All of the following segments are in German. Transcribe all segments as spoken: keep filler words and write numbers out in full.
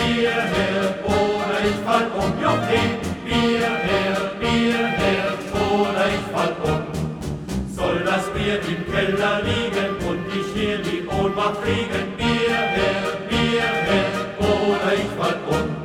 Bier her, oder ich fall um, Joppe. Bier her, Bier her, oder ich fall um. Soll das Bier im Keller liegen und ich hier die Ohnmacht kriegen? Bier her, Bier her, oder ich fall um.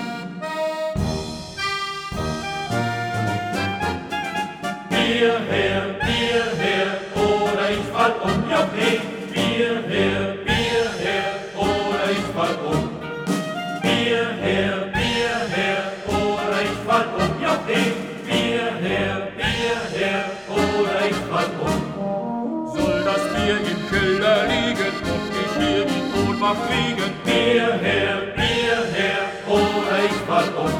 Bier her, Bier her, oder ich fall um, Joppe. Bier her, Bier her, oder ich fall um. Bier her, Bier her, oder ich fall um, Joppe. Bier her, Bier her, oder ich fall um. Soll das Bier im Keller liegen und ich hier die Ohnmacht kriegen? Bier her, Bier her, oder ich fall um.